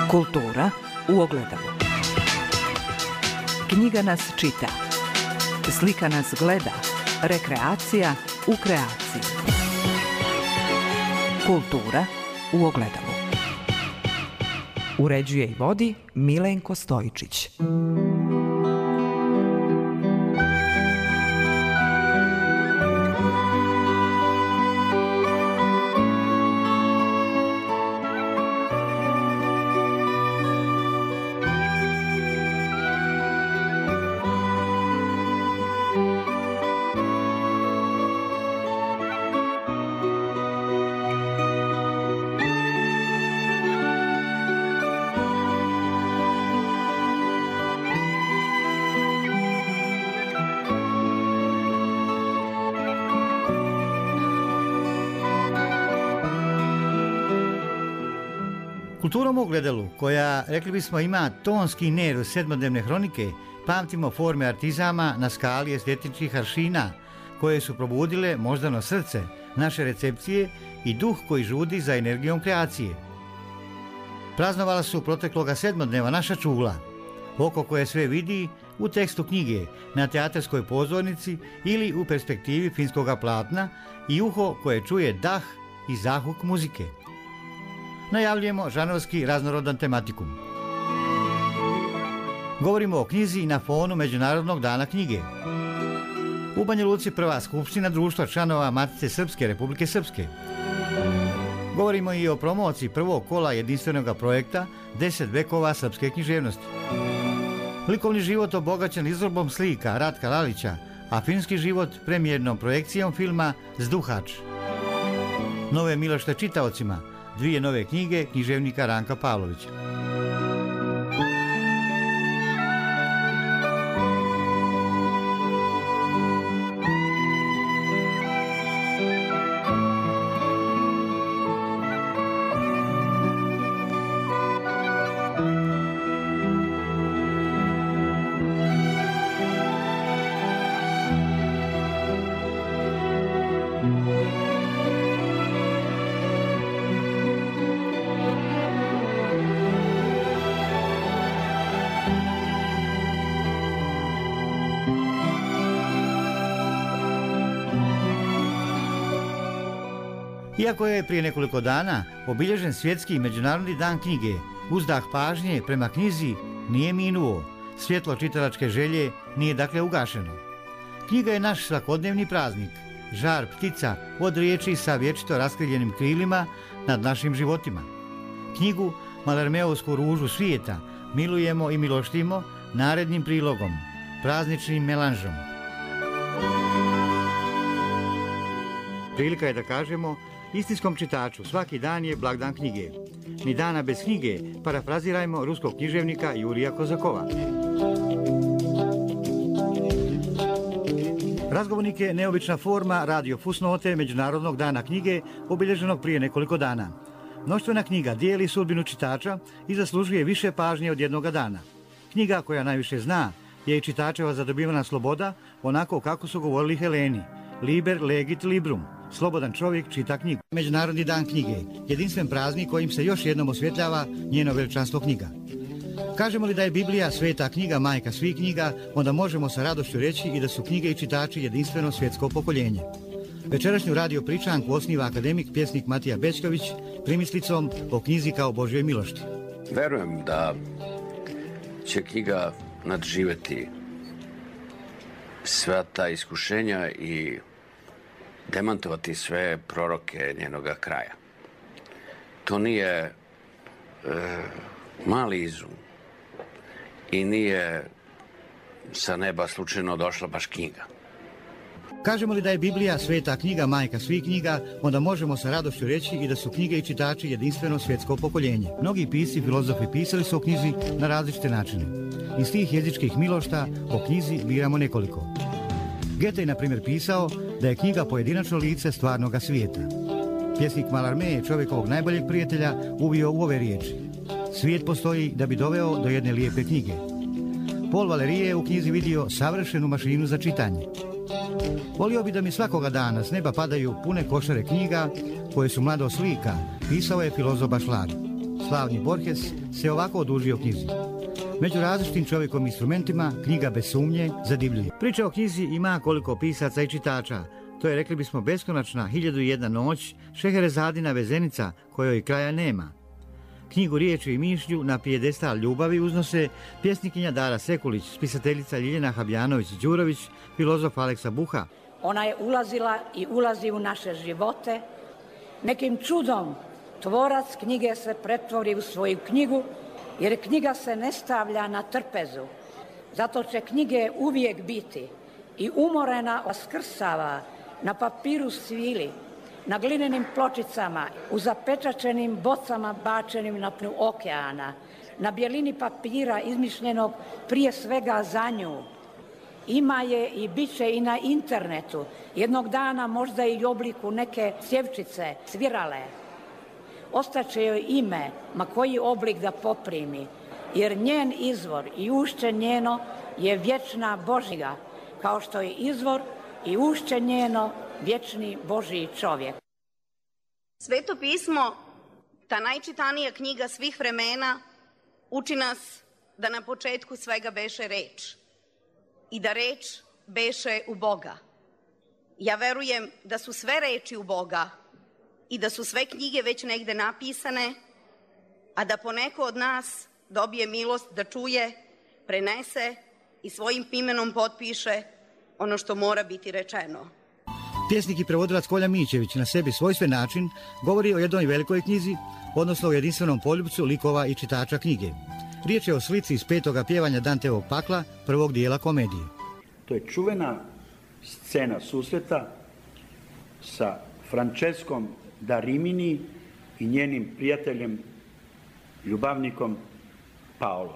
Kultura u ogledalu. Knjiga nas čita. Slika nas gleda. Rekreacija u kreaciji. Kultura u ogledalu. Uređuje i vodi Milenko Stojičić. Kulturom u ogledalu, koja, rekli bismo, ima tonski nerv sedmodnevne hronike, pamtimo forme artizama na skali estetičkih aršina, koje su probudile moždano srce, naše recepcije i duh koji žudi za energijom kreacije. Praznovala su protekloga sedmodneva naša čula, oko koje sve vidi u tekstu knjige, na teatarskoj pozornici ili u perspektivi finskoga platna i uho koje čuje dah i zahuk muzike. Najavljujemo žanrovski raznorodan tematikum. Govorimo o knjizi na fonu Međunarodnog dana knjige. U Banja Luci prva skupština društva članova Matice Srpske Republike Srpske. Govorimo i o promociji prvog kola jedinstvenog projekta 10 vekova srpske književnosti. Likovni život obogaćen izrobom slika Ratka Lalića, a filmski život premijernom projekcijom filma Zduhač. Nove milošte čitaocima, dvije nove knjige književnika Ranka Pavlovića. Iako je prije nekoliko dana obilježen svjetski međunarodni dan knjige, uzdah pažnje prema knjizi nije minuo, svjetlo čitalačke želje nije dakle ugašeno. Knjiga je naš svakodnevni praznik, žar ptica od riječi sa vječito raskrivljenim krilima nad našim životima. Knjigu, Malarmeovsku ružu svijeta, milujemo i miloštimo narednim prilogom, prazničnim melanžom. Prilika je da kažemo istinskom čitaču svaki dan je blagdan knjige. Ni dana bez knjige, parafrazirajmo ruskog književnika Jurija Kozakova. Razgovornik je neobična forma radio fusnote Međunarodnog dana knjige, obilježenog prije nekoliko dana. Mnoštvena knjiga dijeli sudbinu čitača i zaslužuje više pažnje od jednoga dana. Knjiga koja najviše zna je i čitačeva zadobivana sloboda, onako kako su govorili Heleni. Liber legit librum. Slobodan čovjek čita knjigu. Međunarodni dan knjige, jedinstven praznik kojim se još jednom osvjetljava njeno veličanstvo knjiga. Kažemo li da je Biblija sveta knjiga, majka svih knjiga, onda možemo sa radošću reći i da su knjige i čitači jedinstveno svjetsko pokoljenje. Večerašnju radio pričanku osniva akademik, pjesnik Matija Bećković, primislicom o knjizi kao Božjoj milošti. Verujem da će knjiga nadživjeti sva ta iskušenja i demantovati sve proroke njenoga kraja. To nije mali izum i nije sa neba slučajno došla baš knjiga. Kažemo li da je Biblija sveta knjiga, majka svih knjiga, onda možemo sa radošću reći i da su knjige i čitači jedinstveno svjetsko pokoljenje. Mnogi pisci, filozofi pisali su o knjizi na različite načine. Iz tih jezičkih milošta o knjizi biramo nekoliko. Goethe je, na primjer, pisao da je knjiga pojedinačno lice stvarnoga svijeta. Pjesnik Mallarmé je čovjekovog najboljeg prijatelja uvio u ove riječi. Svijet postoji da bi doveo do jedne lijepe knjige. Paul Valéry je u knjizi vidio savršenu mašinu za čitanje. Volio bi da mi svakoga dana s neba padaju pune košare knjiga koje su mlado slika, pisao je filozof Bašlar. slavni Borges, se ovako odužio knjizi. Među različitim čovjekom instrumentima, knjiga bez sumnje zadivljuje. Priča o knjizi ima koliko pisaca i čitača. To je, rekli bismo, beskonačna 1001 noć, Šeherezadina vezenica kojoj kraja nema. Knjigu Riječi i mišlju na pijedestal ljubavi uznose pjesnikinja Dara Sekulić, spisateljica Ljiljana Habjanović-Đurović, filozof Aleksa Buha. Ona je ulazila i ulazi u naše živote. Nekim čudom tvorac knjige se pretvori u svoju knjigu, jer knjiga se ne stavlja na trpezu. Zato će knjige uvijek biti i umorena vaskrsava na papiru svili, na glinenim pločicama, u zapečačenim bocama bačenim na dnu okeana, na bjelini papira izmišljenog prije svega za nju. Ima je i bit će i na internetu, jednog dana možda i u obliku neke cjevčice, svirale. Ostaće joj ime, ma koji oblik da poprimi, jer njen izvor i ušće njeno je vječna Božja, kao što je izvor i ušće njeno vječni Božji čovjek. Sveto pismo, ta najčitanija knjiga svih vremena, uči nas da na početku svega beše reč i da reč beše u Boga. Ja verujem da su sve reči u Boga i da su sve knjige već negde napisane, a da poneko od nas dobije milost da čuje, prenese i svojim imenom potpiše ono što mora biti rečeno. Pjesnik i prevodilac Kolja Mićević na sebi svojstven način govori o jednoj velikoj knjizi, odnosno o jedinstvenom poljupcu likova i čitača knjige. Riječ je o slici iz 5. pjevanja Danteovog pakla, prvog dijela komedije. To je čuvena scena susreta sa Franceskom da Rimini i njenim prijateljem, ljubavnikom Paolom.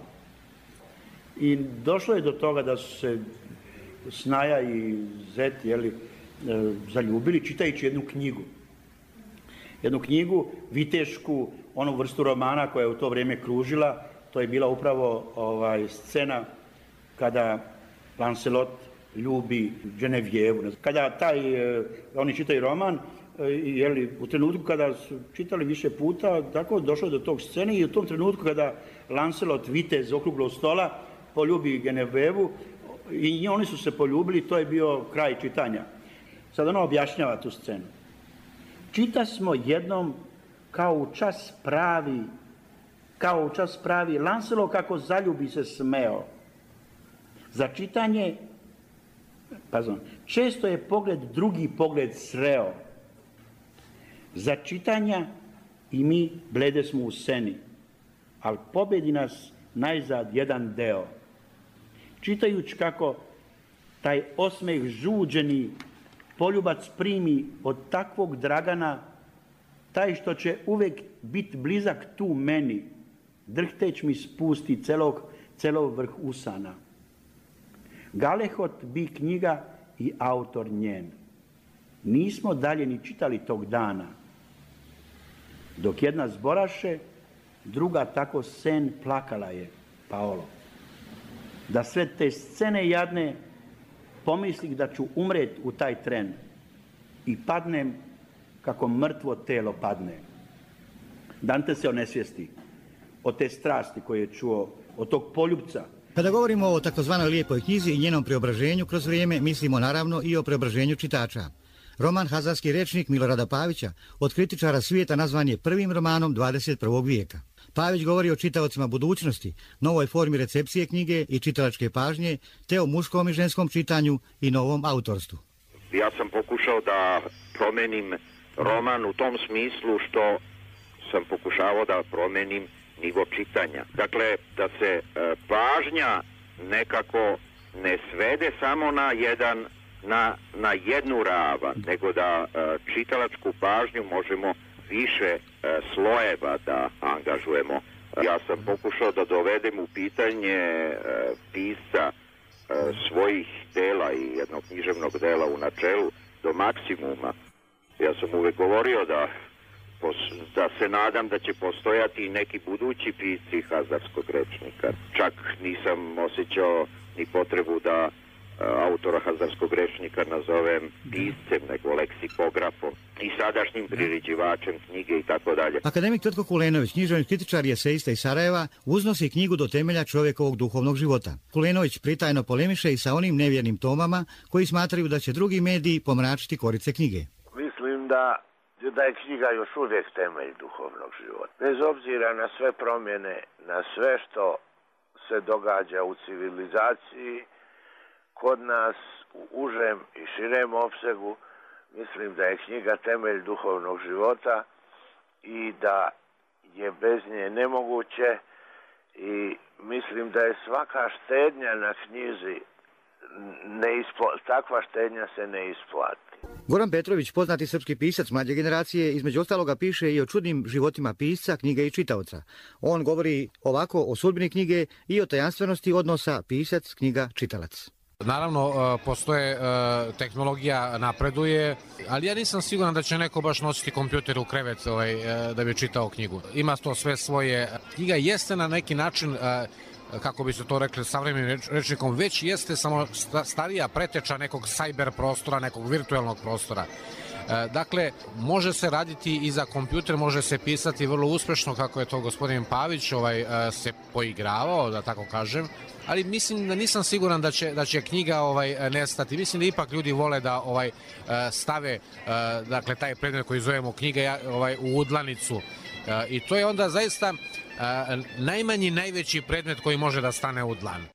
I došlo je do toga da su se Snaja i Zet zaljubili čitajući jednu knjigu. Jednu knjigu, vitešku, onu vrstu romana koja je u to vrijeme kružila. To je bila upravo scena kada Lancelot ljubi Genevijevu. Kada oni čitaju roman, u trenutku kada su čitali više puta, tako došlo do tog scene i u tom trenutku kada Lancelot, vitez okruglog stola, poljubi Genevijevu i oni su se poljubili, to je bio kraj čitanja. Sad ono objašnjava tu scenu. Čita smo jednom kao u čas pravi, Lancelot kako zaljubi se smeo. Za čitanje, često je pogled drugi pogled sreo. Za čitanja i mi blede smo u seni, ali pobedi nas najzad jedan deo. Čitajući kako taj osmeh žuđeni poljubac primi od takvog Dragana, taj što će uvek bit blizak tu meni, drhteć mi spusti celog vrh usana. Galehot bi knjiga i autor njen. Nismo dalje ni čitali tog dana, dok jedna zboraše, druga tako sen plakala je, Paolo. Da sve te scene jadne pomislih da ću umret u taj tren i padnem kako mrtvo telo padne. Dante se onesvijesti od te strasti koje je čuo, od tog poljupca. Kada govorimo o takozvanoj lijepoj knjizi i njenom preobraženju kroz vrijeme, mislimo naravno i o preobraženju čitača. Roman Hazarski rečnik Milorada Pavića od kritičara svijeta nazvan je prvim romanom 21. vijeka. Pavić govori o čitaocima budućnosti, novoj formi recepcije knjige i čitalačke pažnje, te o muškom i ženskom čitanju i novom autorstvu. Ja sam pokušao da promenim roman u tom smislu što sam pokušavao da promenim nivo čitanja. Dakle, da se pažnja nekako ne svede samo na jednu ravan, nego da čitalačku pažnju možemo više slojeva da angažujemo. Ja sam pokušao da dovedem u pitanje pisca svojih dela i jednog književnog dela u načelu do maksimuma. Ja sam uvek govorio da se nadam da će postojati neki budući pisci hazarskog rečnika. Čak nisam osjećao ni potrebu da autora Hazarskog rečnika nazovem piscem, nego leksikografom i sadašnjim priređivačem knjige i tako dalje. Akademik Tvrtko Kulenović, književni kritičar i eseista iz Sarajeva, uznosi knjigu do temelja čovjekovog duhovnog života. Kulenović pritajno polemiše i sa onim nevjernim Tomama koji smatraju da će drugi mediji pomračiti korice knjige. Mislim da je knjiga još uvijek temelj duhovnog života. Bez obzira na sve promjene, na sve što se događa u civilizaciji, kod nas u užem i širem opsegu, mislim da je knjiga temelj duhovnog života i da je bez nje nemoguće i mislim da je svaka štednja na knjizi, takva štednja se ne isplati. Goran Petrović, poznati srpski pisac mlađe generacije, između ostaloga piše i o čudnim životima pisca, knjige i čitaoca. On govori ovako o sudbini knjige i o tajanstvenosti odnosa pisac, knjiga, čitalac. Naravno, postoje, tehnologija napreduje, ali ja nisam siguran da će neko baš nositi kompjuter u krevet da bi čitao knjigu. Ima to sve svoje. Knjiga jeste na neki način, kako bi se to rekli savremenim rečnikom, već jeste samo starija preteča nekog cyber prostora, nekog virtualnog prostora. Dakle, može se raditi i za kompjuter, može se pisati vrlo uspešno, kako je to gospodin Pavić se poigravao, da tako kažem, ali mislim da nisam siguran da će knjiga nestati. Mislim da ipak ljudi vole da stave dakle taj predmet koji zovemo knjiga u udlanicu i to je onda zaista najmanji najveći predmet koji može da stane u dlan.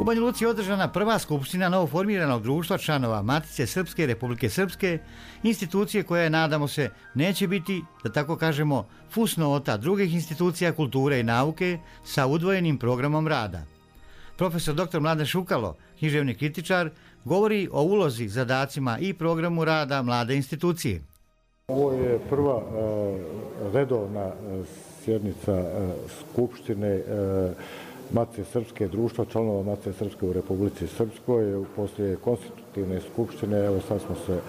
Banja Luci je održana prva skupština novoformiranog društva članova Matice Srpske Republike Srpske, institucije koja, nadamo se, neće biti, da tako kažemo, fusnota drugih institucija kulture i nauke sa udvojenim programom rada. Profesor dr. Mladen Šukalo, književni kritičar, govori o ulozi, zadacima i programu rada mlade institucije. Ovo je prva redovna sjednica Skupštine Matice Srpske, društva članova Matice Srpske u Republici Srpskoj. Poslije konstitutivne skupštine, evo sad smo se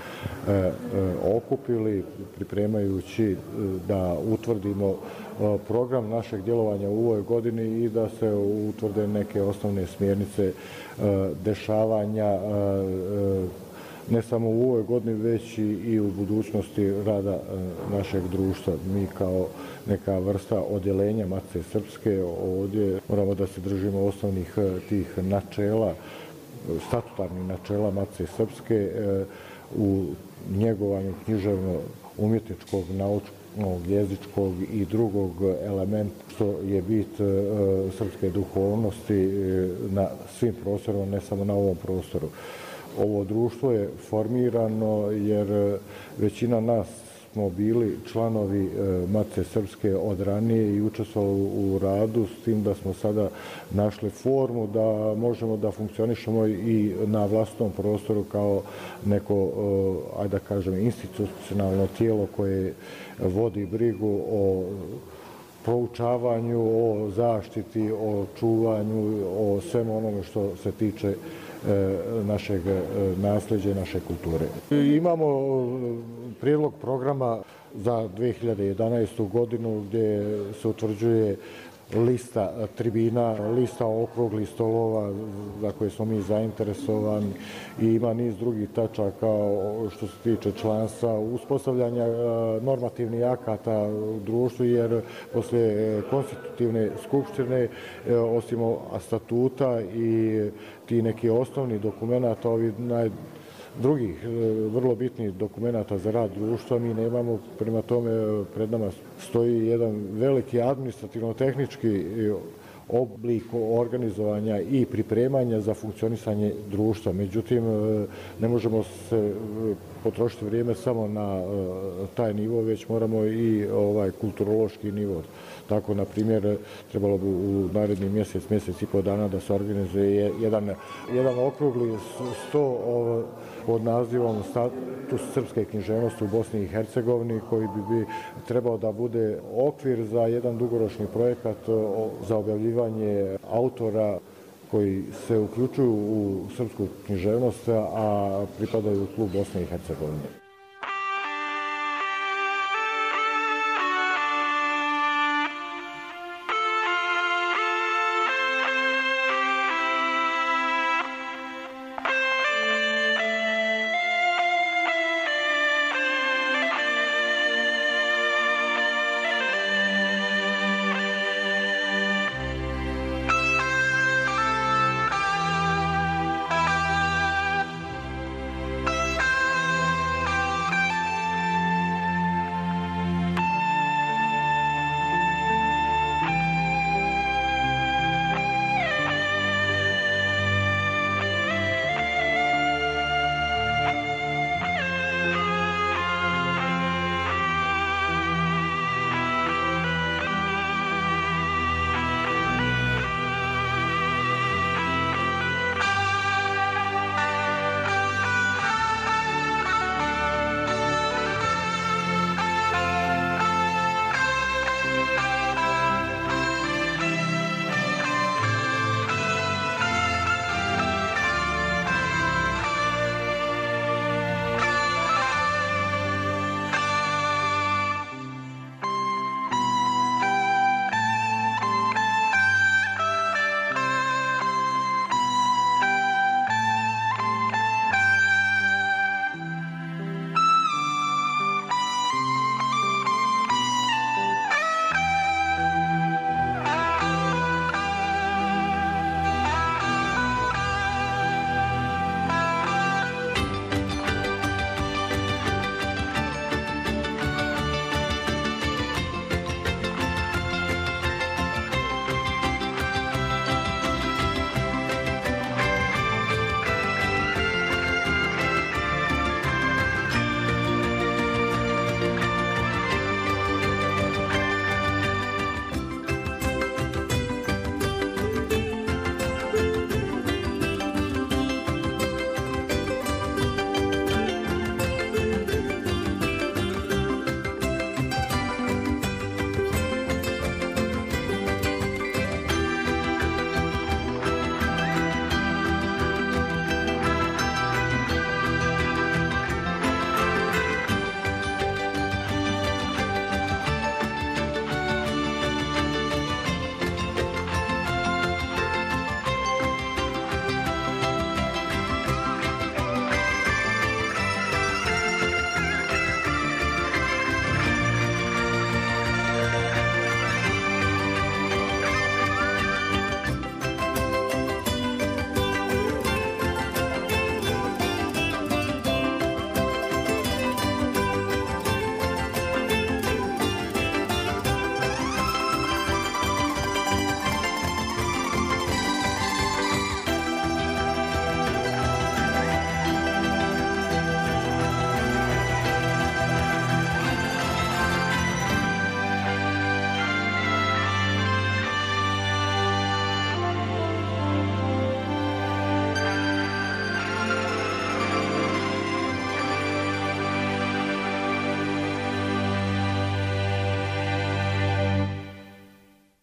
okupili pripremajući da utvrdimo program našeg djelovanja u ovoj godini i da se utvrde neke osnovne smjernice dešavanja ne samo u ovoj godini, već i u budućnosti rada našeg društva. Mi kao neka vrsta odjeljenja Matice Srpske ovdje moramo da se držimo osnovnih tih načela, statutarnih načela Matice Srpske u njegovanju književno-umjetničkog, naučnog, jezičkog i drugog elementa, što je bit srpske duhovnosti na svim prostorima, ne samo na ovom prostoru. Ovo društvo je formirano jer većina nas smo bili članovi Matice Srpske od ranije i učestvovali u radu, s tim da smo sada našli formu da možemo da funkcionišemo i na vlastnom prostoru kao neko, ajde da kažem, institucionalno tijelo koje vodi brigu o proučavanju, o zaštiti, o čuvanju, o svemu onome što se tiče našeg nasljeđa i naše kulture. Imamo prijedlog programa za 2011. godinu gdje se utvrđuje lista tribina, lista okruglih stolova za koje smo mi zainteresovani i ima niz drugih tačaka što se tiče članstva, uspostavljanja normativnih akata u društvu, jer poslije konstitutivne skupštine, osim statuta i ti neki osnovni dokumenta, ovi drugih vrlo bitnih dokumenta za rad društva mi nemamo, prema tome pred nama stoji jedan veliki administrativno-tehnički oblik organizovanja i pripremanja za funkcionisanje društva. Međutim, ne možemo se potrošiti vrijeme samo na taj nivo, već moramo i kulturološki nivo. Tako, na primjer, trebalo bi u naredni mjesec i pol dana da se organizuje jedan okrugli sto pod nazivom Status srpske književnosti u Bosni i Hercegovini, koji bi trebao da bude okvir za jedan dugoročni projekat za objavljivanje autora koji se uključuju u srpsku književnost, a pripadaju klub Bosne i Hercegovine.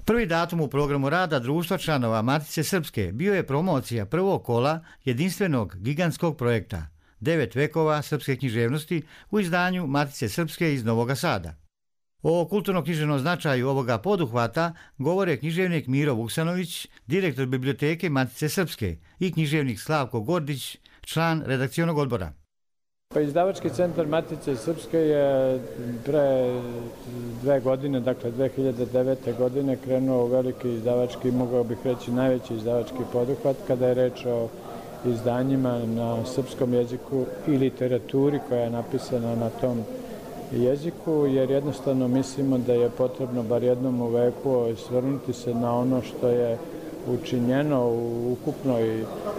Prvi datum u programu rada društva članova Matice Srpske bio je promocija prvog kola jedinstvenog gigantskog projekta 9 vekova srpske književnosti u izdanju Matice Srpske iz Novog Sada. O kulturno-književnom značaju ovoga poduhvata govore književnik Miro Vuksanović, direktor biblioteke Matice Srpske, i književnik Slavko Gordić, član redakcionog odbora. Pa izdavački centar Matice Srpske je pre 2 godine, dakle 2009. godine, krenuo u veliki izdavački, mogao bih reći najveći izdavački poduhvat kada je reč o izdanjima na srpskom jeziku i literaturi koja je napisana na tom jeziku, jer jednostavno mislimo da je potrebno bar jednom u veku osvrnuti se na ono što je učinjeno u ukupnoj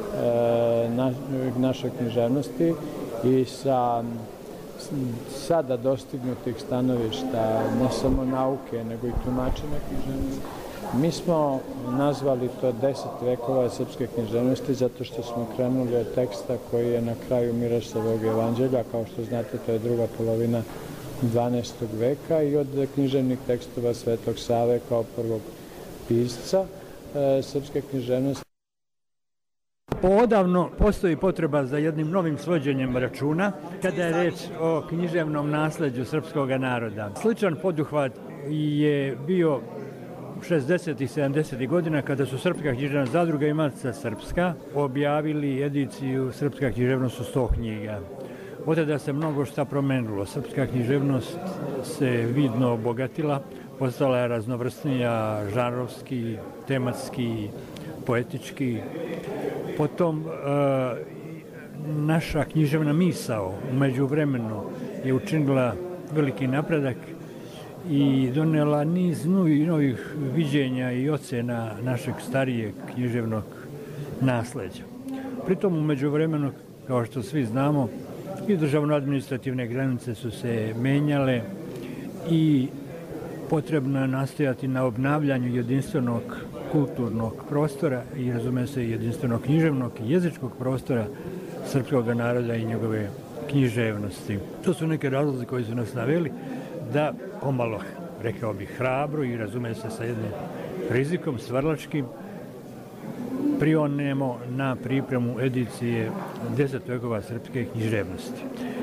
našoj književnosti i sa sada dostignutih stanovišta, ne samo nauke, nego i tumačenja književnosti. Mi smo nazvali to 10 vekova srpske književnosti zato što smo krenuli od teksta koji je na kraju Miroslavog evanđelja, kao što znate, to je druga polovina 12. veka, i od književnih tekstova Svetog Save kao prvog pisca srpske književnosti. Odavno postoji potreba za jednim novim svođenjem računa kada je reč o književnom nasleđu srpskog naroda. Sličan poduhvat je bio 60. i 70. godina kada su Srpska književna zadruga i Matica Srpska objavili ediciju Srpska književnost u 100 knjiga. Od tada se mnogo šta promenilo. Srpska književnost se vidno obogatila, postala je raznovrsnija, žanrovski, tematski, poetički. Potom naša književna misao u međuvremenu je učinila veliki napredak i donela niz novih viđenja i ocena našeg starijeg književnog nasleđa. Pritom u međuvremenu, kao što svi znamo, i državno-administrativne granice su se menjale i potrebno je nastojati na obnavljanju jedinstvenog kulturnog prostora i, razume se, jedinstvenog književnog i jezičkog prostora srpskog naroda i njegove književnosti. To su neke razlozi koji su nas naveli da pomalo, rekao bih, hrabro i, razume se, sa jednim rizikom stvaralačkim prionemo na pripremu edicije 10 vekova srpske književnosti.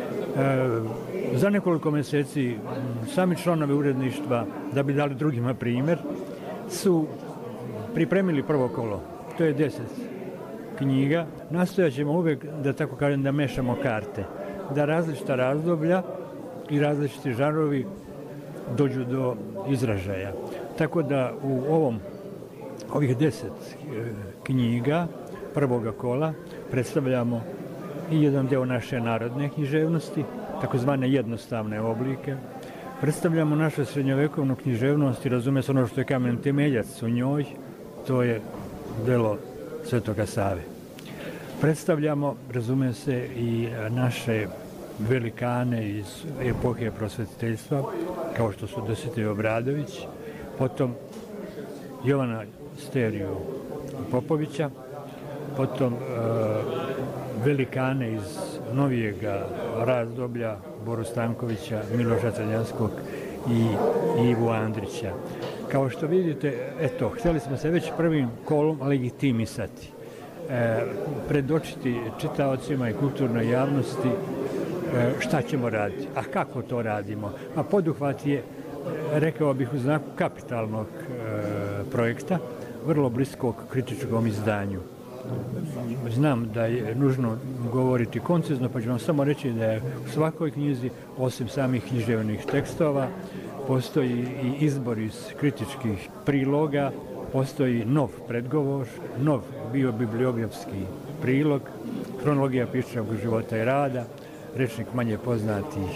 Za nekoliko meseci sami članovi uredništva, da bi dali drugima primjer, su pripremili prvo kolo. To je 10 knjiga. Nastojat ćemo uvijek, da tako kažem, da mešamo karte, da različita razdoblja i različiti žanrovi dođu do izražaja. Tako da u ovih 10 knjiga prvoga kola predstavljamo i jedan deo naše narodne književnosti, takozvane jednostavne oblike. Predstavljamo našu srednjovekovnu književnost i, razume se, ono što je kamen temeljac u njoj, to je delo Svetoga Save. Predstavljamo, razume se, i naše velikane iz epohe prosvetiteljstva, kao što su Dositej Obradović, potom Jovana Steriju Popovića, potom velikane iz novijega razdoblja Boru Stankovića, Miloša Crnjanskog i Ivu Andrića. Kao što vidite, eto, htjeli smo se već prvim kolom legitimisati, predočiti čitaocima i kulturnoj javnosti šta ćemo raditi, a kako to radimo. A poduhvat je, rekao bih, u znaku kapitalnog projekta, vrlo bliskog kritičkom izdanju. Znam da je nužno govoriti koncizno, pa ću vam samo reći da je u svakoj knjizi, osim samih književnih tekstova, postoji i izbor iz kritičkih priloga, postoji nov predgovor, nov biobibliografski prilog, hronologija pisanog života i rada, rečnik manje poznatih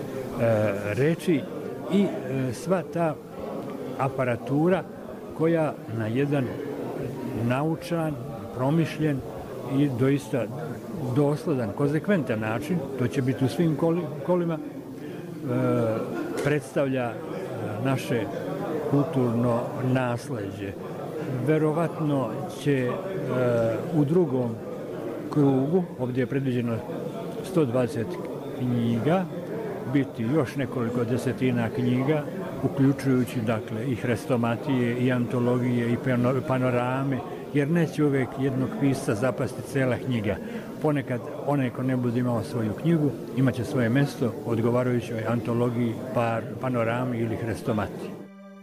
reči i sva ta aparatura koja na jedan naučan, promišljen i doista dosledan, konzekventan način, to će biti u svim kolima, predstavlja naše kulturno nasleđe. Verovatno će u drugom krugu, ovdje je predviđeno 120 knjiga, biti još nekoliko desetina knjiga uključujući dakle i hrestomatije, i antologije, i panorame, jer neće uvek jednog pisca zapasti cela knjiga. Ponekad onaj ko ne bude imao svoju knjigu, imaće svoje mesto u odgovarajućoj antologiji, panorami ili hrestomatiji.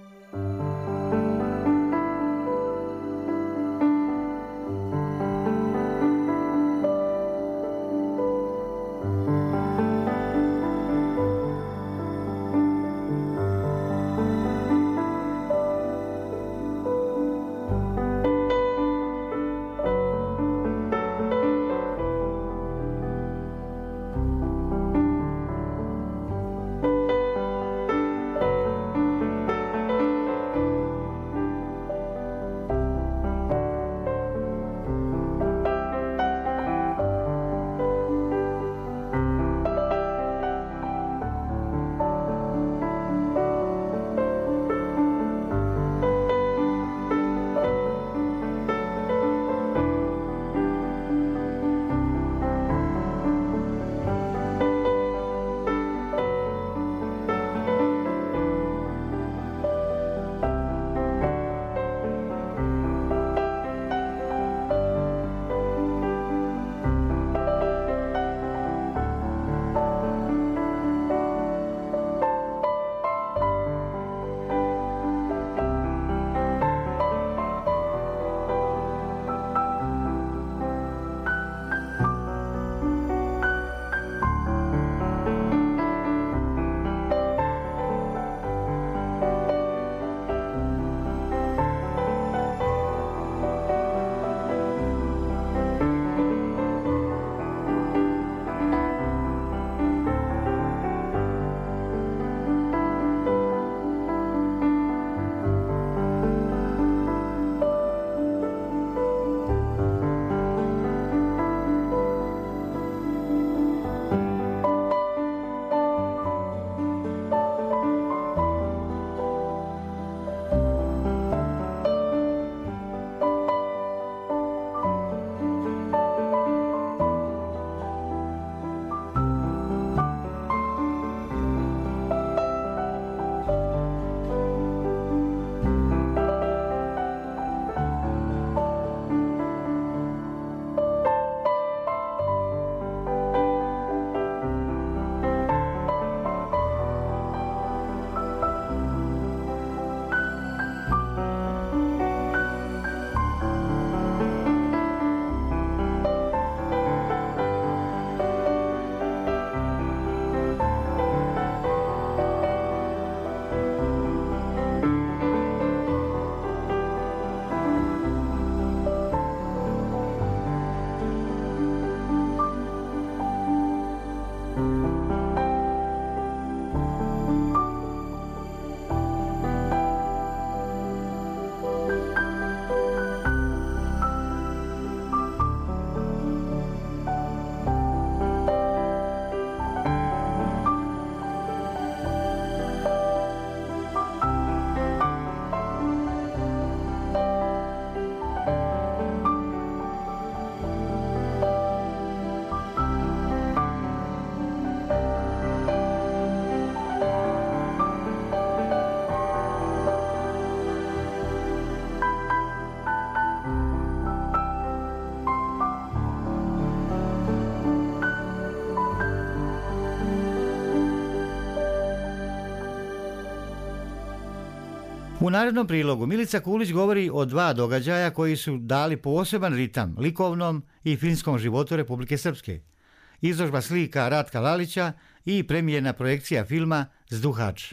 U narednom prilogu Milica Kulić govori o dva događaja koji su dali poseban ritam likovnom i filmskom životu Republike Srpske. Izložba slika Ratka Lalića i premijerna projekcija filma Zduhač.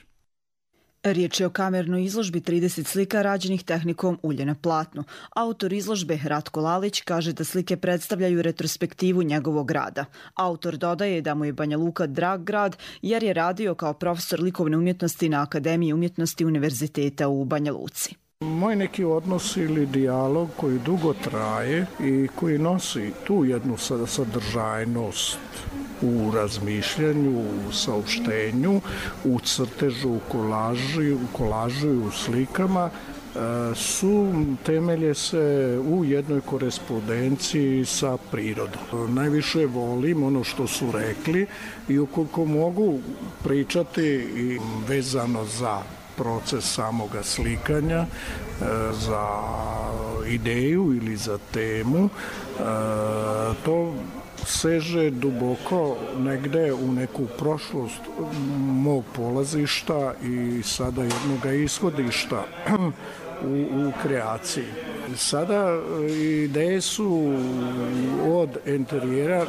Riječ je o kamernoj izložbi 30 slika rađenih tehnikom ulje na platnu. Autor izložbe Ratko Lalić kaže da slike predstavljaju retrospektivu njegovog rada. Autor dodaje da mu je Banja Luka drag grad jer je radio kao profesor likovne umjetnosti na Akademiji umjetnosti Univerziteta u Banja Luci. Moj neki odnos ili dijalog koji dugo traje i koji nosi tu jednu sadržajnost u razmišljanju, u saopštenju, u crtežu, u kolažu i u slikama, temelje se u jednoj korespondenciji sa prirodom. Najviše volim ono što su rekli i ukoliko mogu pričati vezano za proces samoga slikanja, za ideju ili za temu. To seže duboko negde u neku prošlost mog polazišta i sada jednoga ishodišta u kreaciji. Sada ideje su od interijera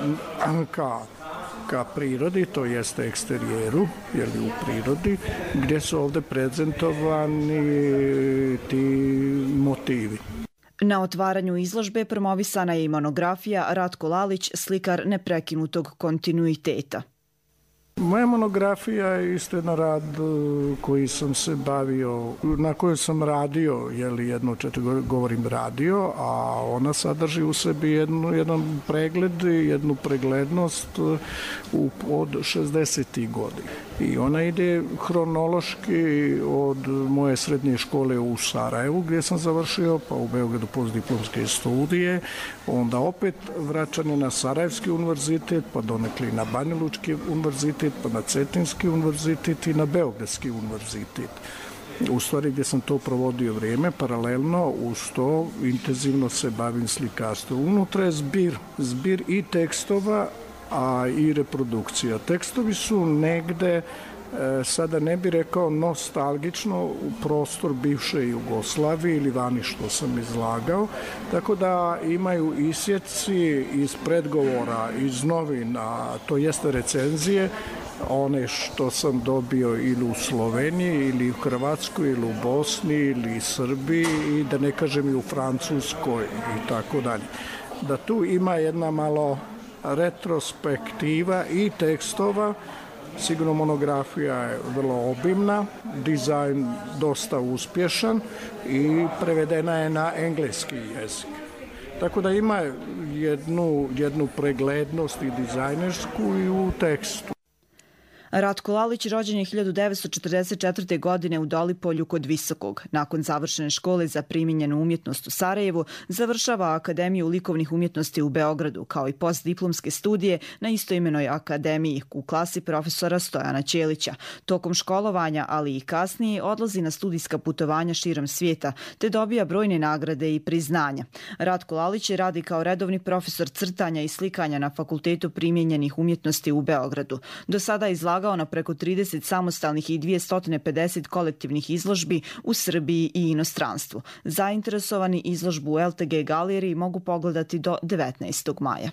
ka prirodi, to jeste eksterijeru, u prirodi, gdje su ovde prezentovani ti motivi. Na otvaranju izložbe promovisana je i monografija Ratko Lalić, slikar neprekinutog kontinuiteta. Moja monografija je isto jedan rad koji sam se bavio, na kojoj sam radio, jedno 4 govorim radio, a ona sadrži u sebi jedan pregled, jednu preglednost od 60. godina. I ona ide hronološki od moje srednje škole u Sarajevu, gdje sam završio, pa u Beogradu postdiplomske studije, onda opet vraćanje na Sarajevski univerzitet, pa donekli na Banjalučki univerzitet, pa na Cetinski univerzitet i na Beogradski univerzitet. U stvari gdje sam to provodio vrijeme, paralelno uz to intenzivno se bavim slikarstvom. Unutra je zbir i tekstova, a i reprodukcija. Tekstovi su negde, sada ne bi rekao nostalgično, u prostor bivše Jugoslavije ili vani što sam izlagao, tako da imaju isjeci iz predgovora, iz novina, to jeste recenzije, one što sam dobio ili u Sloveniji, ili u Hrvatskoj, ili u Bosni, ili u Srbiji, i da ne kažem i u Francuskoj i tako dalje. Da tu ima jedna malo retrospektiva i tekstova. Sigurno monografija je vrlo obimna, dizajn dosta uspješan i prevedena je na engleski jezik. Tako da ima jednu preglednost i dizajnersku i u tekstu. Ratko Lalić rođen je 1944. godine u Dolipolju kod Visokog. Nakon završene škole za primijenjenu umjetnost u Sarajevu, završava Akademiju likovnih umjetnosti u Beogradu, kao i postdiplomske studije na istoimenoj akademiji u klasi profesora Stojana Ćelića. Tokom školovanja, ali i kasnije, odlazi na studijska putovanja širom svijeta, te dobija brojne nagrade i priznanja. Ratko Lalić radi kao redovni profesor crtanja i slikanja na Fakultetu primijenjenih umjetnosti u Beogradu. Do sada izlagao na preko 30 samostalnih i 250 kolektivnih izložbi u Srbiji i inostranstvu. Zainteresovani izložbu u LTG galeriji mogu pogledati do 19. maja.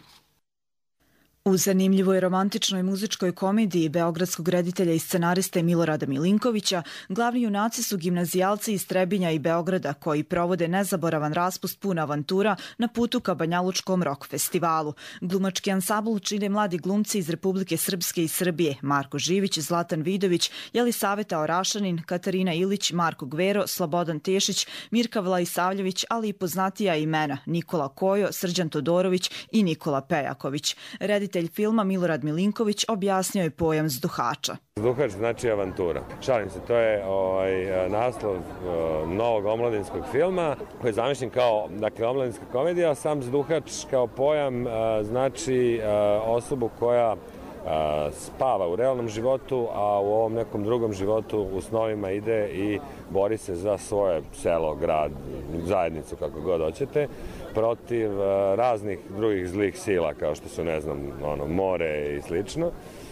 U zanimljivoj romantičnoj muzičkoj komediji beogradskog reditelja i scenariste Milorada Milinkovića glavni junaci su gimnazijalci iz Trebinja i Beograda koji provode nezaboravan raspust pun avantura na putu ka Banjalučkom rock festivalu. Glumački ansambl čine mladi glumci iz Republike Srpske i Srbije: Marko Živić, Zlatan Vidović, Jelisaveta Orašanin, Katarina Ilić, Marko Gvero, Slobodan Tešić, Mirka Vlaisavljević, ali i poznatija imena Nikola Kojo, Srđan Todorović i Nikola Pejaković. Reditelj filma Milorad Milinković objasnio je pojam zduhača. Zduhač znači avantura. Šalim se, to je naslov novog omladinskog filma koji je zamišljen kao omladinska komedija. Sam zduhač kao pojam znači osobu koja spava u realnom životu, a u ovom nekom drugom životu u snovima ide i bori se za svoje selo, grad, zajednicu, kako god hoćete, protiv raznih drugih zlih sila, kao što su, ne znam, more i slično.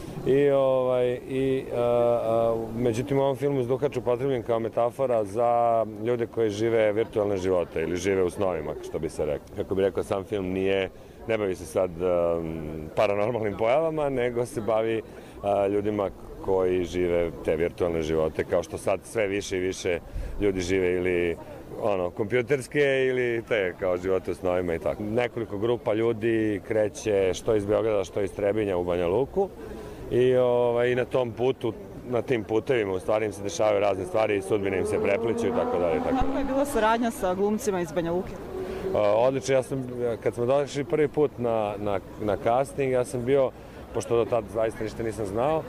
Međutim, u ovom filmu zduhač upotrebljen kao metafora za ljude koji žive virtualne živote ili žive u snovima, što bi se rekao. Kako bi rekao, sam film ne bavi se sad paranormalnim pojavama, nego se bavi ljudima koji žive te virtualne živote, kao što sad sve više i više ljudi žive ili kompjuterske ili te kao živote u snovima i tako. Nekoliko grupa ljudi kreće što iz Beograda, što iz Trebinja u Banja Luku i na tom putu, na tim putevima u stvari im se dešavaju razne stvari i sudbine im se prepliću i tako dalje. Kako je bila saradnja sa glumcima iz Banja Luke? Odlično, kad smo došli prvi put na casting, ja sam bio, pošto do tada zaista ništa nisam znao,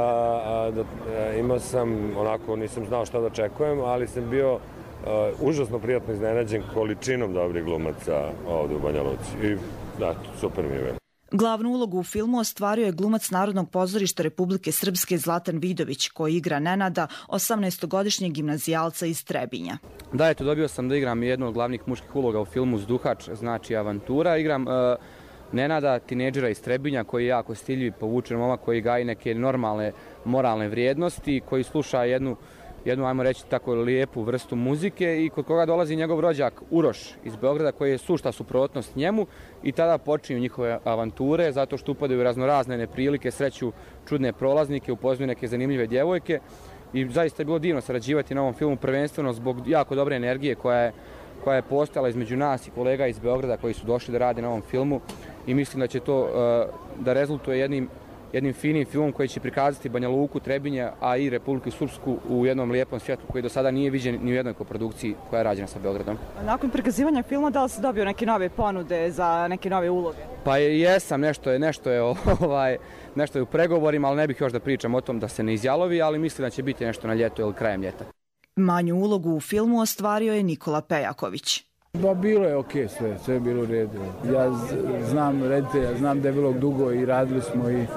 imao sam, nisam znao šta da očekujem, ali sam bio užasno prijatno iznenađen količinom dobrih glumaca ovdje u Banja Luci. I da, super mi je bilo. Glavnu ulogu u filmu ostvario je glumac Narodnog pozorišta Republike Srpske Zlatan Vidović, koji igra Nenada, 18-godišnjeg gimnazijalca iz Trebinja. Da, eto, dobio sam da igram jednu od glavnih muških uloga u filmu Zduhač, znači Avantura. Igram Nenada, tinejdžera iz Trebinja, koji je jako stiljiv, povučen momak, koji gaji neke normalne moralne vrijednosti, koji sluša jednu, ajmo reći, tako lijepu vrstu muzike i kod koga dolazi njegov rođak Uroš iz Beograda, koji je sušta suprotnost njemu, i tada počinju njihove avanture, zato što upadaju raznorazne neprilike, sreću čudne prolaznike, upoznaju neke zanimljive djevojke, i zaista je bilo divno sarađivati na ovom filmu, prvenstveno zbog jako dobre energije koja je postojala između nas i kolega iz Beograda koji su došli da rade na ovom filmu, i mislim da će to da rezultuje jednim finim filmom koji će prikazati Banja Luku, Trebinje, a i Republiku Srpsku u jednom lijepom svijetu koji do sada nije viđen ni u jednoj koprodukciji koja je rađena sa Beogradom. Nakon prikazivanja filma, da li si dobio neke nove ponude za neke nove uloge? Pa jesam, nešto je u pregovorima, ali ne bih još da pričam o tom da se ne izjalovi, ali mislim da će biti nešto na ljeto ili krajem ljeta. Manju ulogu u filmu ostvario je Nikola Pejaković. Pa bilo je okej sve je bilo u redu. Ja znam reditelja, znam da je bilo dugo i radili smo i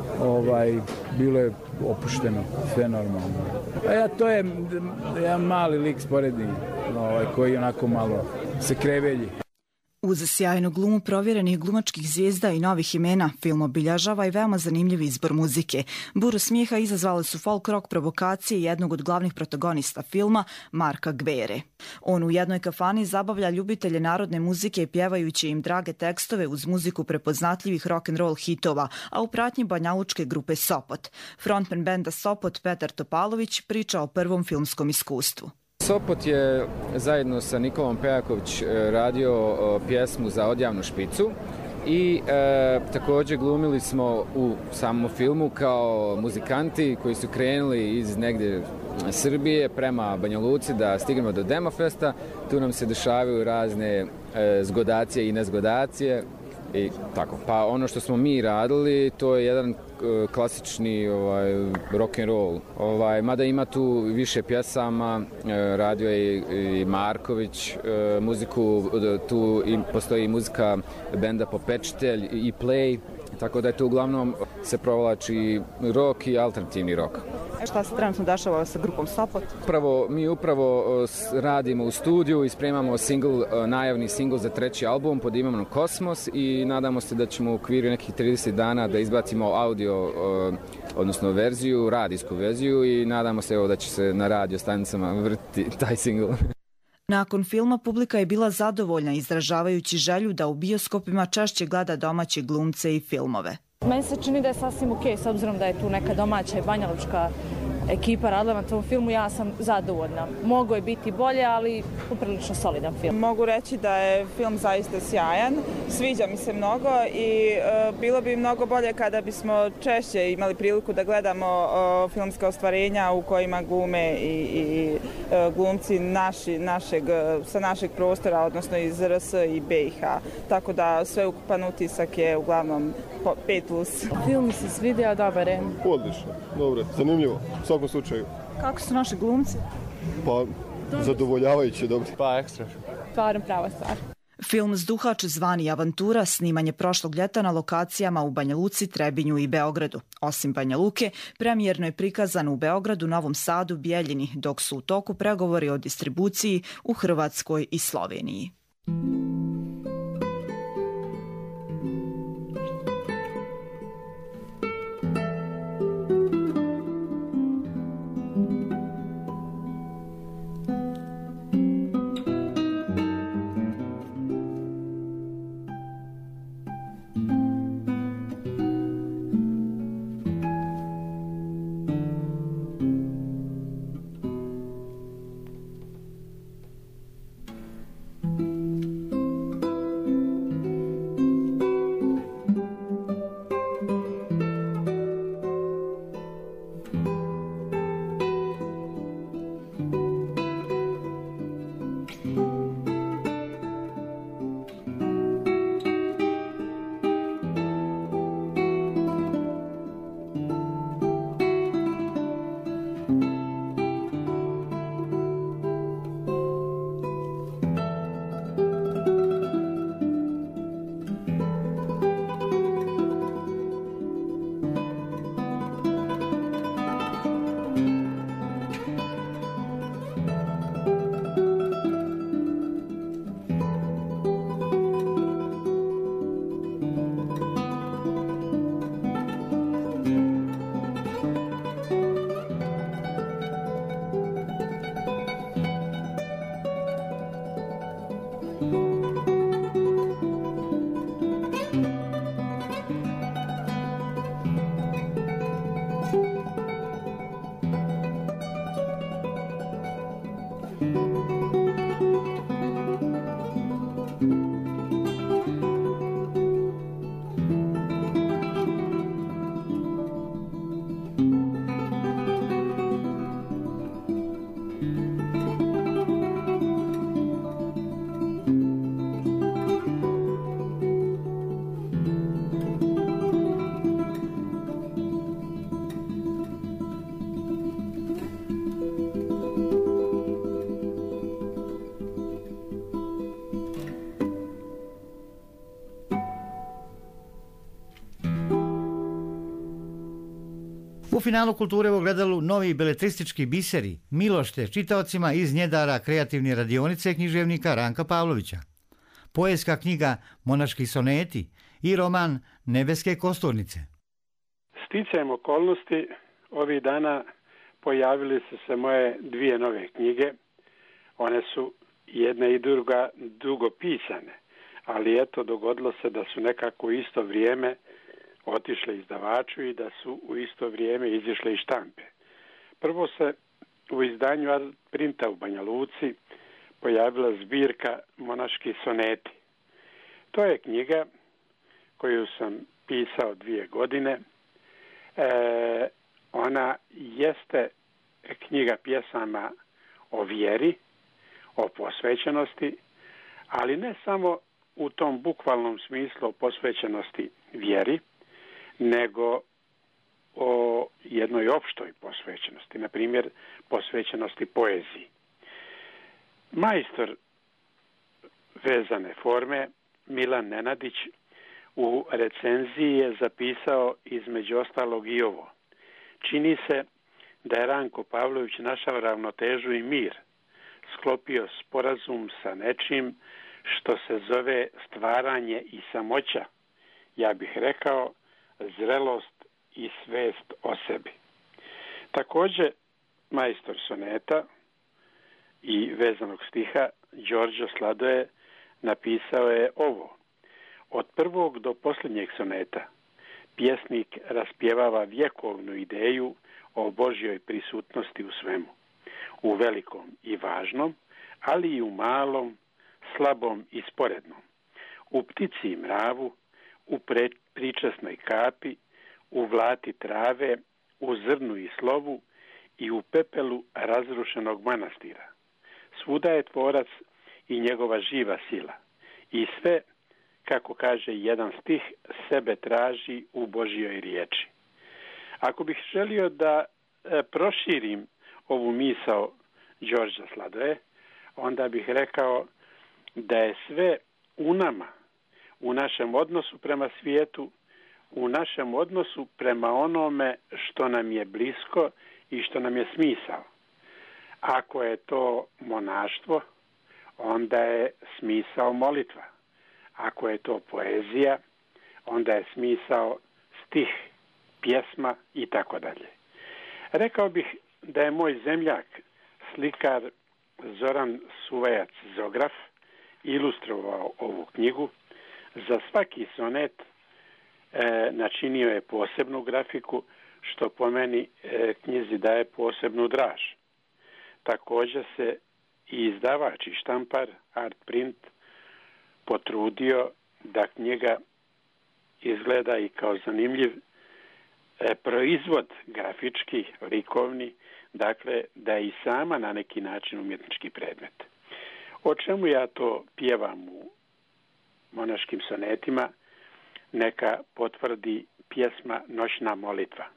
bilo je opušteno, sve normalno. A to je jedan mali lik sporedni, koji onako malo se krevelji. Uz sjajnu glumu provjerenih glumačkih zvijezda i novih imena, film obilježava i veoma zanimljiv izbor muzike. Buru smijeha izazvale su folk rock provokacije jednog od glavnih protagonista filma, Marka Gvere. On u jednoj kafani zabavlja ljubitelje narodne muzike pjevajući im drage tekstove uz muziku prepoznatljivih rock'n'roll hitova, a u pratnji banjalučke grupe Sopot. Frontman benda Sopot Petar Topalović priča o prvom filmskom iskustvu. Sopot je zajedno sa Nikolom Pejaković radio pjesmu za Odjavnu špicu i također glumili smo u samom filmu kao muzikanti koji su krenuli iz negdje Srbije prema Banja Luci da stignemo do Demofesta. Tu nam se dešavaju razne zgodacije i nezgodacije i tako. Pa ono što smo mi radili, to je jedan klasični rock and roll. Mada ima tu više pjesama, radio je i Marković muziku, tu postoji muzika benda Popečitelj i Play, tako da je tu uglavnom se provlači rock i alternativni rock. Šta se trenutno dešava sa grupom Sopot? Mi upravo radimo u studiju i spremamo najavni singl za 3. album pod imenom Kosmos i nadamo se da ćemo u okviru nekih 30 dana da izbacimo audio, odnosno verziju, radijsku verziju, i nadamo se da će se na radio stanicama vrtiti taj singl. Nakon filma publika je bila zadovoljna izražavajući želju da u bioskopima češće gleda domaće glumce i filmove. Meni se čini da je sasvim okej, s obzirom da je tu neka domaća i banjalučka ekipa radila na tom filmu, ja sam zadovoljna. Mogo je biti bolje, ali poprilično solidan film. Mogu reći da je film zaista sjajan, sviđa mi se mnogo i bilo bi mnogo bolje kada bismo češće imali priliku da gledamo filmske ostvarenja u kojima glume i glumci sa našeg prostora, odnosno iz RS i BiH. Tako da sveukupan utisak je uglavnom 5+. Film mi se svidio, dobar je. Odlično, dobro, zanimljivo. U svakom slučaju. Kako su naši glumci? Pa, zadovoljavajuće, dobro. Pa, ekstra. Stvarno prava stvar. Film Zduhač zvani Avantura sniman je prošlog ljeta na lokacijama u Banja Luci, Trebinju i Beogradu. Osim Banja Luke, premijerno je prikazan u Beogradu, Novom Sadu, Bijeljini, dok su u toku pregovori o distribuciji u Hrvatskoj i Sloveniji. U finalu Kulture u ogledalu novi beletristički biseri Milošte čitaocima iz Njedara kreativne radionice književnika Ranka Pavlovića. Poetska knjiga Monaški soneti i roman Nebeske kosturnice. Sticajem okolnosti ovih dana pojavili su se moje dvije nove knjige. One su jedna i druga dugo pisane, ali eto dogodilo se da su nekako u isto vrijeme otišle izdavaču i da su u isto vrijeme izišle iz štampe. Prvo se u izdanju Art Printa u Banja Luci pojavila zbirka Monaški soneti. To je knjiga koju sam pisao 2 godine. Ona jeste knjiga pjesama o vjeri, o posvećenosti, ali ne samo u tom bukvalnom smislu o posvećenosti vjeri, nego o jednoj opštoj posvećenosti, na primjer posvećenosti poeziji. Majstor vezane forme Milan Nenadić u recenziji je zapisao između ostalog i ovo. Čini se da je Ranko Pavlović našao ravnotežu i mir, sklopio sporazum sa nečim što se zove stvaranje i samoća, ja bih rekao zrelost i svest o sebi. Također, majstor soneta i vezanog stiha Đorđo Sladoje napisao je ovo. Od prvog do posljednjeg soneta pjesnik raspjevava vjekovnu ideju o Božjoj prisutnosti u svemu, u velikom i važnom, ali i u malom, slabom i sporednom, u ptici i mravu, u pričesnoj kapi, u vlati trave, u zrnu i slovu i u pepelu razrušenog manastira. Svuda je tvorac i njegova živa sila i sve, kako kaže jedan stih, sebe traži u Božjoj riječi. Ako bih želio da proširim ovu misao Đorđa Sladoje, onda bih rekao da je sve u nama, u našem odnosu prema svijetu, u našem odnosu prema onome što nam je blisko i što nam je smisao. Ako je to monaštvo, onda je smisao molitva. Ako je to poezija, onda je smisao stih, pjesma i tako dalje. Rekao bih da je moj zemljak, slikar Zoran Suvajac Zograf, ilustrovao ovu knjigu. Za svaki sonet načinio je posebnu grafiku, što po meni knjizi daje posebnu draž. Također se i izdavač i štampar Art Print potrudio da knjiga izgleda i kao zanimljiv proizvod grafički, likovni, dakle da je i sama na neki način umjetnički predmet. O čemu ja to pjevam u monaškim sonetima, neka potvrdi pjesma Noćna molitva.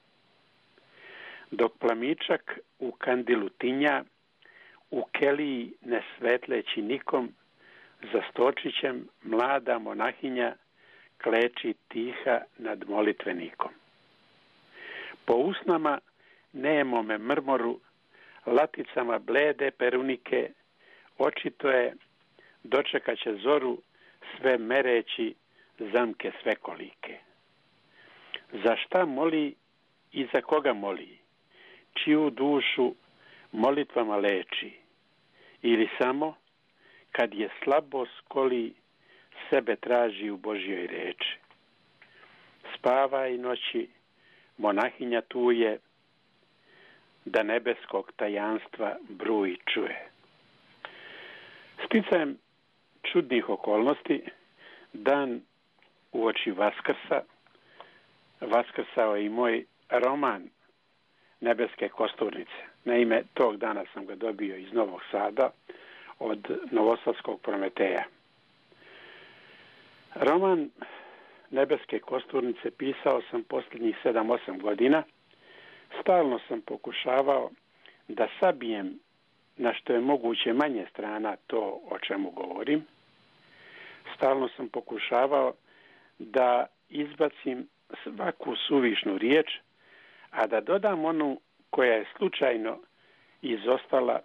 Dok plamičak u kandilu tinja, u keliji ne svetleći nikom, za stočićem mlada monahinja kleči tiha nad molitvenikom. Po usnama nemome mrmoru, laticama blede perunike, očito je dočekat će zoru sve mereći zamke svekolike. Za šta moli i za koga moli? Čiju dušu molitvama leči? Ili samo kad je slabost koli sebe traži u Božjoj reči? Spavaj noći, monahinja tu je, da nebeskog tajanstva bruj čuje. Sticajem čudnih okolnosti, dan uoči Vaskrsa, vaskrsao je i moj roman Nebeske kosturnice. Naime, tog dana sam ga dobio iz Novog Sada od Novosadskog Prometeja. Roman Nebeske kosturnice pisao sam posljednjih 7-8 godina. Stalno sam pokušavao da sabijem na što je moguće manje strana to o čemu govorim. Stalno sam pokušavao da izbacim svaku suvišnu riječ, A da dodam onu koja je slučajno izostala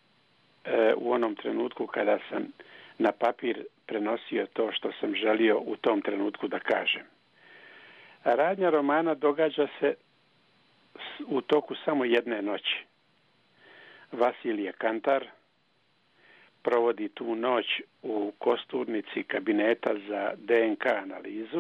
u onom trenutku kada sam na papir prenosio to što sam želio u tom trenutku da kažem. Radnja romana događa se u toku samo jedne noći. Vasilije Kantar provodi tu noć u kosturnici kabineta za DNK analizu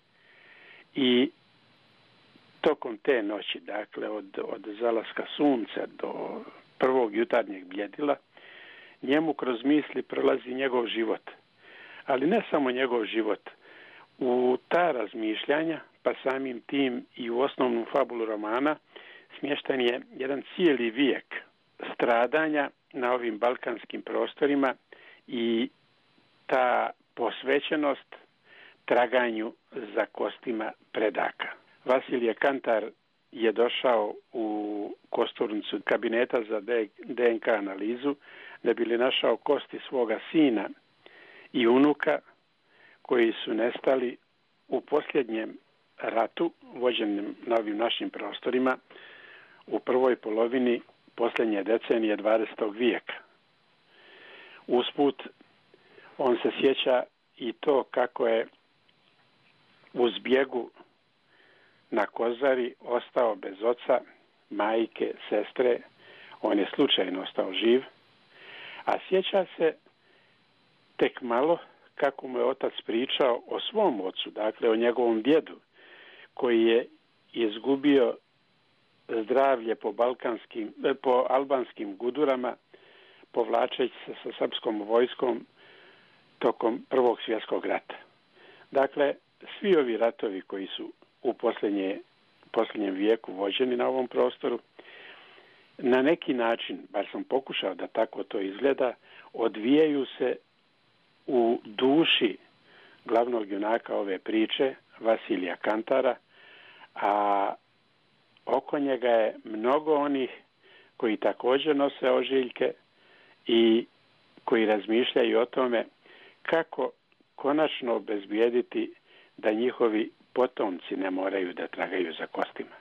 i tokom te noći, dakle od zalaska sunca do prvog jutarnjeg bljedila, njemu kroz misli prolazi njegov život. Ali ne samo njegov život. U ta razmišljanja, pa samim tim i u osnovnu fabulu romana, smješten je jedan cijeli vijek stradanja na ovim balkanskim prostorima i ta posvećenost traganju za kostima predaka. Vasilije Kantar je došao u kosturnicu kabineta za DNK analizu da bi li našao kosti svoga sina i unuka koji su nestali u posljednjem ratu vođenim na ovim našim prostorima u prvoj polovini posljednje decenije 20. vijeka. Usput, on se sjeća i to kako je u zbjegu na Kozari ostao bez oca, majke, sestre. On je slučajno ostao živ, a sjeća se tek malo kako mu je otac pričao o svom ocu, dakle o njegovom djedu, koji je izgubio zdravlje po albanskim gudurama, povlačeći se sa srpskom vojskom tokom Prvog svjetskog rata. Dakle, svi ovi ratovi koji su u posljednjem vijeku vođeni na ovom prostoru, na neki način, bar sam pokušao da tako to izgleda, odvijaju se u duši glavnog junaka ove priče, Vasilija Kantara, a oko njega je mnogo onih koji također nose ožiljke i koji razmišljaju o tome kako konačno obezbijediti da njihovi potomci ne moraju da tragaju za kostima.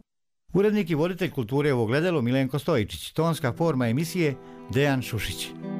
Urednik i voditelj kulture u Ogledalu Milenko Stojičić, tonska forma emisije Dejan Šušić.